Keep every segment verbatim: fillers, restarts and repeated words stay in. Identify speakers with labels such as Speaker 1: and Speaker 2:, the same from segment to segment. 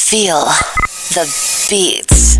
Speaker 1: Feel the beats.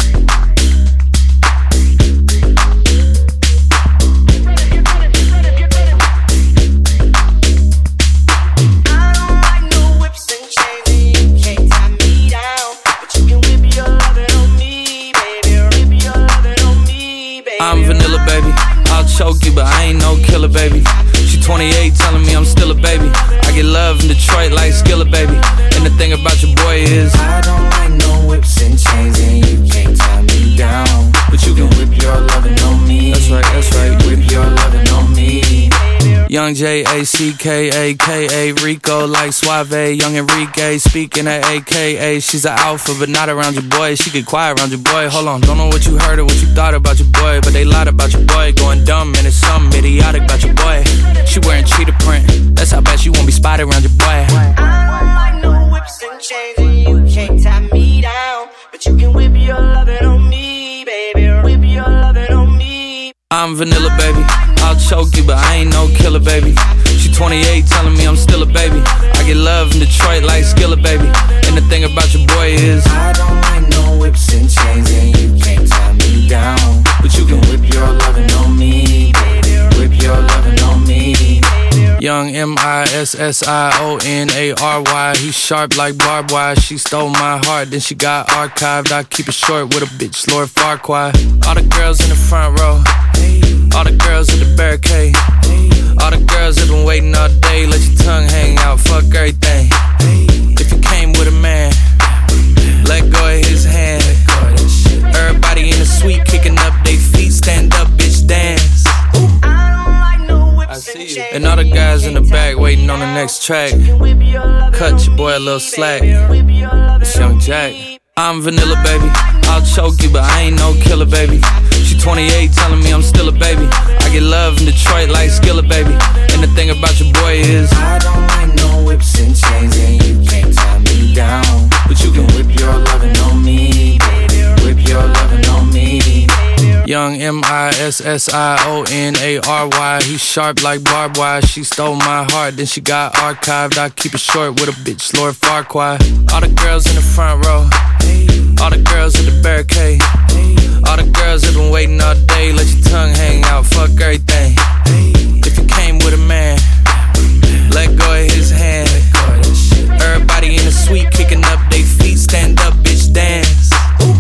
Speaker 2: I'm vanilla, baby. I'll choke you, but I ain't no killer, baby. She twenty-eight, telling me I'm still a baby. I get love in Detroit like Skillet, baby. And the thing about your boy is
Speaker 3: I don't like no whips and chains, and you can't tie me down. But you can whip your lovin' on me.
Speaker 2: That's right, that's right.
Speaker 3: Whip your lovin' on me.
Speaker 2: Young J A C K A K A Rico like Suave. Young Enrique speaking at A K A. She's an alpha but not around your boy. She get quiet around your boy. Hold on, don't know what you heard or what you thought about your boy, but they lied about your boy. Going dumb and it's something idiotic about your boy. She wearing cheetah print. That's how bad she won't be spotted around your boy.
Speaker 4: I don't like no whips and chains, and you can't tie me down. But you can whip your lovin' on me, baby. Whip your lovin' on me.
Speaker 2: I'm vanilla, baby. I'll choke you, but I ain't no killer, baby. She twenty-eight, telling me I'm still a baby. I get love in Detroit like Skillet, baby. And the thing about your boy is
Speaker 3: I don't like no whips and chains, and you can't tie me down. But you can whip your lovin' on me, baby. Whip your lovin' on me.
Speaker 2: Young M I S S I O N A R Y. He sharp like barbed wire. She stole my heart, then she got archived. I keep it short with a bitch, Lord Farquaad. All the girls in the front row, all the girls at the barricade, all the girls that been waiting all day. Let your tongue hang out, fuck everything. If you came with a man, let go of his hand. Everybody in the suite kicking up they feet. Stand up, bitch, dance. I see you. And all the guys in the back waiting on the next track. Cut your boy a little slack. It's Young Jack. I'm vanilla, baby. I'll choke you, but I ain't no killer, baby. She twenty-eight, telling me I'm still a baby. I get love in Detroit like Skillet, baby. And the thing about your boy is
Speaker 3: I don't like no whips and chains, and you can't tie me down. But you can whip your lovin' on me, baby. Whip your lovin' on me.
Speaker 2: Young M I S S I O N A R Y. He sharp like barbed wire. She stole my heart, then she got archived. I keep it short with a bitch, Lord Farquaad. All the girls in the front row, all the girls at the barricade, all the girls that been waiting all day. Let your tongue hang out, fuck everything. If you came with a man, let go of his hand. Everybody in the suite kicking up they feet. Stand up, bitch, dance.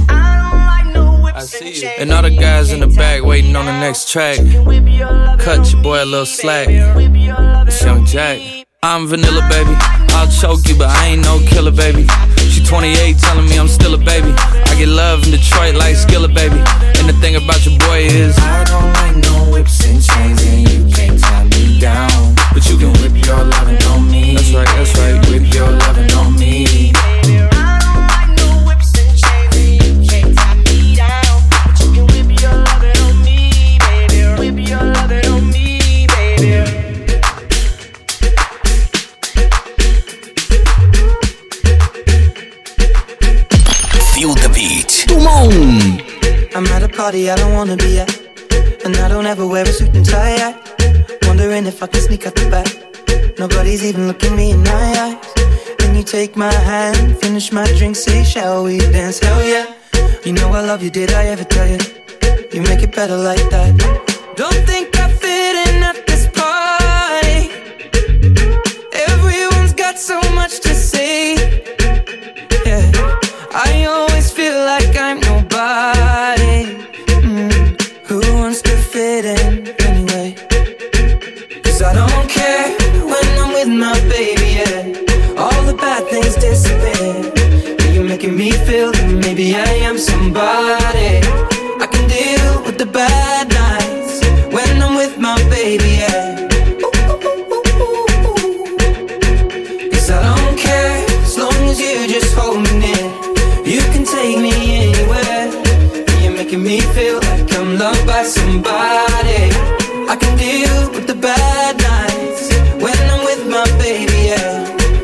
Speaker 2: I see you. And all the guys in the back waiting on the next track. Cut your boy a little slack. It's Young Jack. I'm vanilla, baby. I'll choke you, but I ain't no killer, baby. She twenty-eight, telling me I'm still a baby. I get love in Detroit like Skillet, baby. And the thing about your boy is
Speaker 3: I don't like no whips and chains, and you can't tie me down. But you can whip your lovin' on me.
Speaker 2: That's right, that's right.
Speaker 3: Whip your lovin' on me.
Speaker 1: Feel the beat. Tout le monde.
Speaker 4: I'm at a party I don't wanna be at, and I don't ever wear a suit and tie at. Wondering if I can sneak out the back. Nobody's even looking me in my eyes. Then you take my hand, finish my drink, say shall we dance? Hell yeah. You know I love you, did I ever tell you? You make it better like that. Don't think I fit in at this party. Everyone's got so much to say. Yeah, I always feel like I'm nobody. mm. Who wants to fit in anyway? Cause I don't care when I'm with my baby, yeah. All the bad things disappear. You're making me feel that maybe I am somebody. I can deal with the bad nights when I'm with my baby, yeah. Cause I don't care as long as you just hold me near. You can take me anywhere. You're making me feel like I'm loved by somebody. I can deal with the bad nights when I'm with my baby, yeah.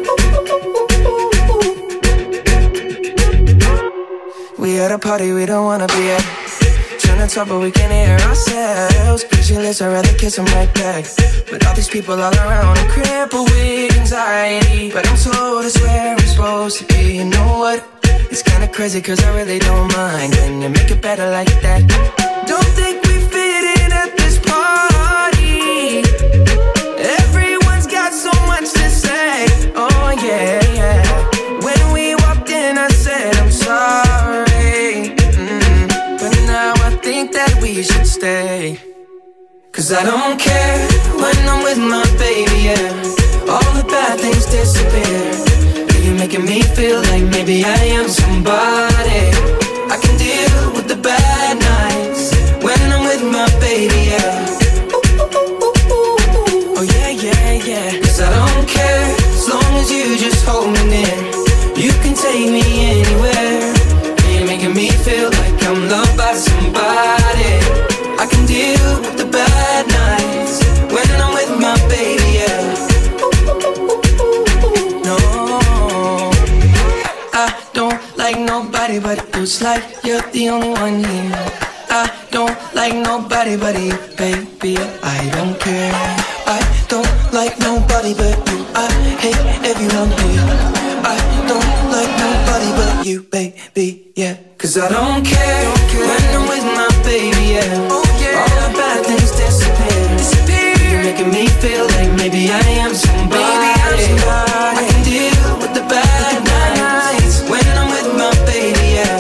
Speaker 4: We at a party we don't wanna be at. Trying to talk but we can't hear ourselves. Pictureless, I'd rather kiss them right back. But all these people all around, I'm crippled with anxiety. But I'm told it's where I'm supposed to be. You know what? It's kinda crazy cause I really don't mind. Can you make it better like that? Don't think we fit in at this party. Everyone's got so much to say. Oh yeah, yeah. When we walked in I said I'm sorry, mm. But now I think that we should stay. Cause I don't care when I'm with my baby, yeah. All the bad things disappear. You're making me feel like maybe I am somebody. I can deal with the bad nights when I'm with my baby, yeah. Oh yeah, yeah, yeah. Cause I don't care as long as you just hold me near. You can take me anywhere. You're making me feel like I'm loved by somebody. I can deal with the bad nights when I'm with my baby, yeah. No, I don't like nobody but you. It's like you're the only one here. I don't like nobody but you, baby. I don't care. I don't like nobody but you. I hate everyone here. I don't like nobody but you, baby, yeah. Cause I don't care, don't care. When I'm with my baby, yeah. Oh, yeah. All the bad things disappear. disappear. You're making me feel like maybe I am somebody. Maybe I'm somebody. I can deal with the bad, with the bad nights when I'm with my baby, yeah.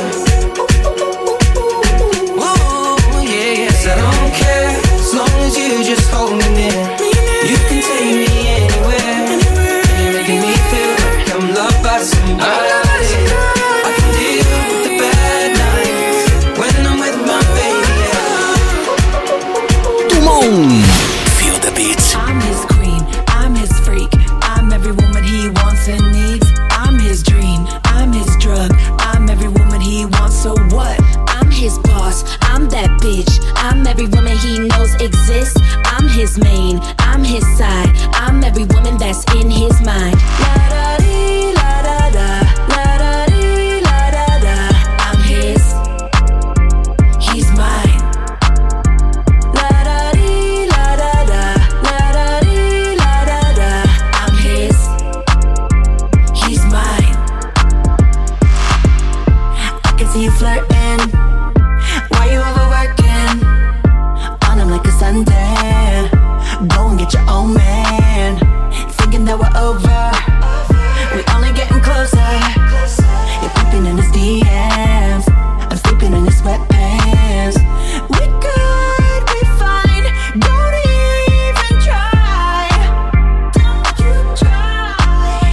Speaker 4: Ooh, yeah, yeah. Cause I don't care as long as you just hold me near. You can take me anywhere. You're making me feel like I'm loved by somebody. I can deal with the bad nights when I'm with my baby, yeah.
Speaker 1: Tout le monde, feel the beat.
Speaker 5: I'm his queen, I'm his freak, I'm every woman he wants and needs. I'm his dream, I'm his drug, I'm every woman he wants, so what?
Speaker 6: I'm his boss, I'm that bitch, I'm every woman he knows exists. I'm his main, I'm his side, I'm every woman that's in his mind. La da dee, la da da, la da dee, la da da. I'm his, he's mine. La da dee, la da da, la da dee, la da da. I'm his, he's mine.
Speaker 5: I can see you flirting. Why you overworking? On him like a Sunday. Go and get your own man. Thinking that we're over, we only getting closer. You're peeping in his D Ms, I'm sleeping in his sweatpants. We could be fine, don't even try. Don't you try.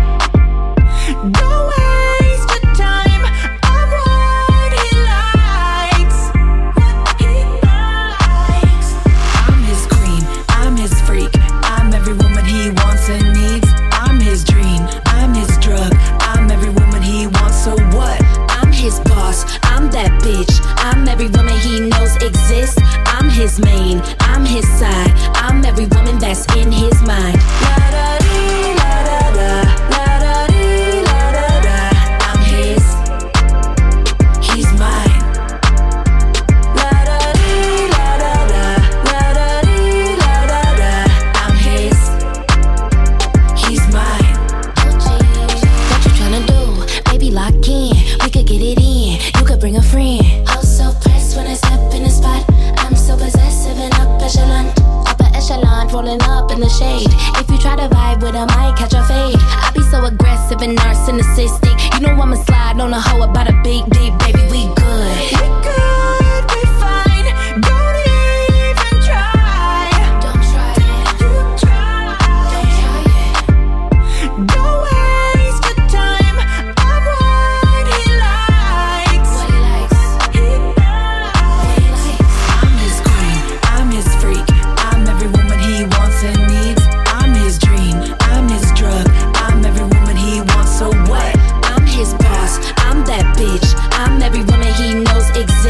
Speaker 5: Don't waste your time on what he likes. What he likes. I'm his queen, I'm his freak, I'm every woman he wants and needs. I'm his dream, I'm his drug, I'm every woman he wants, so what?
Speaker 6: I'm his boss, I'm that bitch, I'm every woman he knows exists. I'm his main, I'm his side, I'm every woman that's in his mind. La da dee, la da da, la da dee, la da da. I'm his, he's mine. La da dee, la da da, la da dee, la da da. I'm his, he's mine.
Speaker 7: What you tryna do? Baby, lock in. We could get it in. You could bring a friend. I was so pressed when I step in the spot. I'm so possessive and up echelon. Upper echelon, rolling up in the shade. If you try to vibe with him, I might catch a fade. I be so aggressive and narcissistic. You know I'ma slide on a hoe about a big deep, baby. We good.
Speaker 5: We could be fine, don't even try.
Speaker 7: Don't try it.
Speaker 5: You try.
Speaker 7: Don't try it.
Speaker 5: Don't waste your time on what he likes.
Speaker 7: What he likes.
Speaker 5: He likes. I'm his queen, I'm his freak, I'm every woman he wants and needs. I'm his dream, I'm his drug, I'm every woman he wants, so what?
Speaker 6: I'm his boss, I'm that bitch, I'm every woman he knows exists.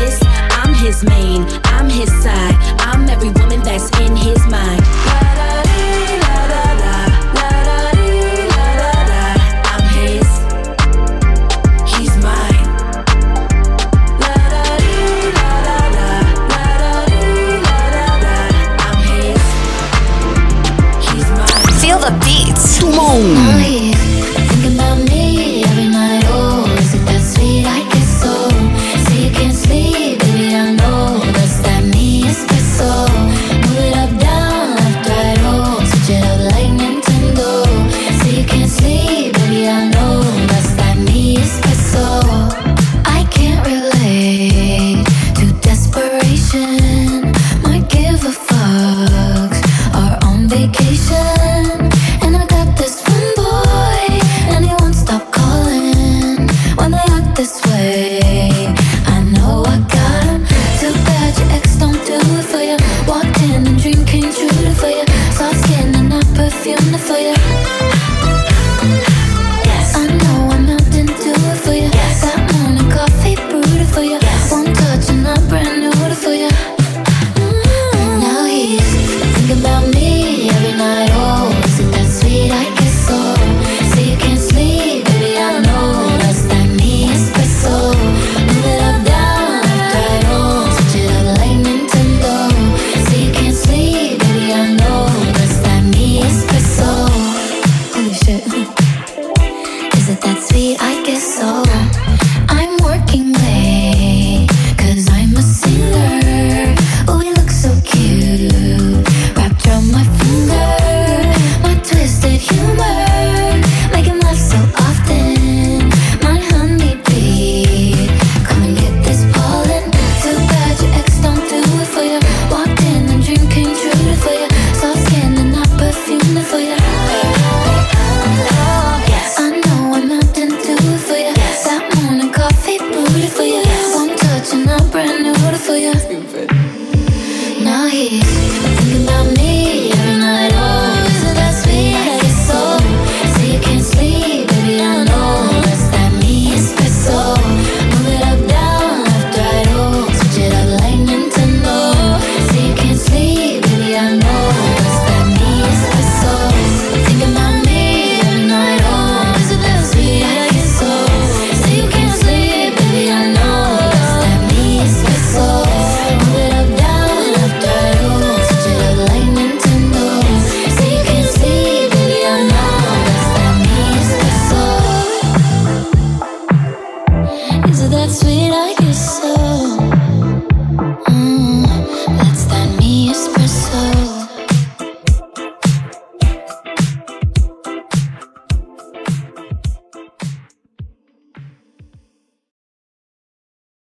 Speaker 7: this way. I know I got him. Too bad your ex don't do it for you. Walked in and dream came true for you. Soft skin and not perfume for you. Yes, I know I'm out to do it for you. Yes, that morning coffee brewed for you. Yes, one touch and I'm brand new for you. Mm-hmm. Now he's thinking about me every night. Oh, is it that sweet? I guess so. Say you can't sleep, baby, I know. That's that me espresso. Move it up, down, left, right, on. Switch it up like Nintendo. Say you can't sleep, baby, I know. That's that me espresso. Holy shit. Is it that sweet? I guess so.